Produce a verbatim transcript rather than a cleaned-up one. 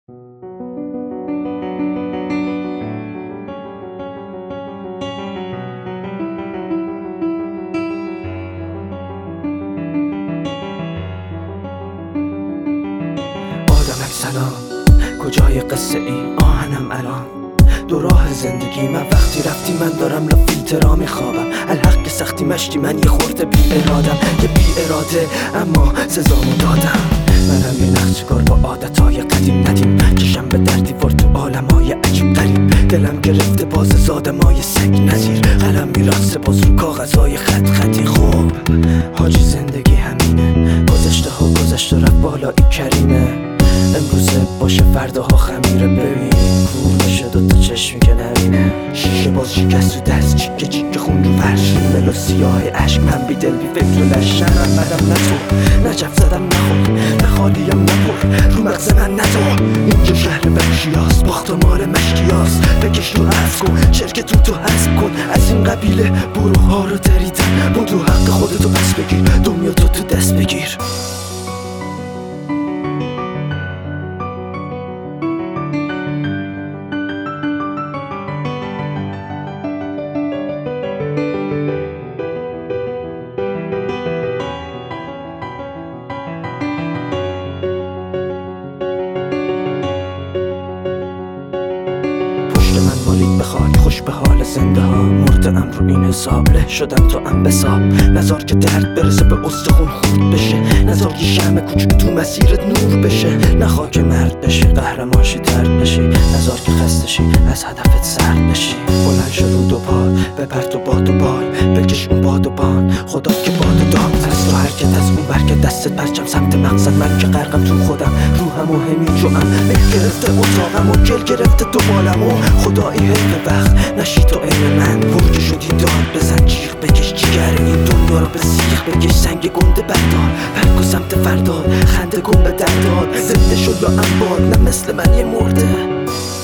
سلام، کجای قصه ای آهنم الان؟ دو راه زندگی من وقتی رفتی من دارم لا فیلترا میخوابم. الحق سختی مشتی من یه خورده بی ارادم، یه بی اراده اما سزامو دادم. منم یه نقشکار با عادتهای قدیم ندیم، کشم به در دیوار تو عالمای عجیب غریب. دلم گرفته باز زادمای سگ نظیر، قلم میرقصه باز رو کاغذهای خط خطی. خوب حاجی زندگی همینه، گذشته ها گذشته رفت بالا این کریمه. امروزه باشه فرداها خمیره، ببین کور بشه دوتا چشمی که نبینه. شیشه باز شکست رو دست، چیکه چیکه خون رو فرش، ملو سیاه عشق. من بی دل بی فکر و لشنم بدم نتو، نجف زدم نخور، نخالیم نپر، رو مغز من نزار. اینجا شهر بخشیاست، باخت و مال مشکیاست. بکش رو عرض کن، شرکتون تو حذف کن. از این قبیله بروها رو دریدن، بدو حق خودتو پس بگیر، دنیا تو تو دست بگیر. مالید به خاک، خوش به حال زنده ها. مردم رو این حساب، له شدم تو انبساب. نزار که درد برسه به استخون خورد بشه، نزار یه شمع کوچیک تو مسیرت نور بشه. نخوا که مرد بشی، قهرمانشی ترد بشی. نزار که خسته شی، از هدفت سرد بشی. بلند شو رو دو پا، بپر تو باد و بال، بکش اون باد و بان. خدا که باد و دام از تو حرکت، از اون برکت دستت پرچم سمت مقصد. من که غرقم تو خودم، روحم و همین جوام. مه گرفته اتاقم و گل گرفته تو بالم و خدایی حیف وقت نشی تو این من. برگه شدی داد بزن جیغ بکش، جیگر این دنیا رو به سیخ بکش. سنگ گنده بردار، برگ و سمت فردار، خنده کن به دردار. زنده شد یا انبار، نه مثل من یه مرده.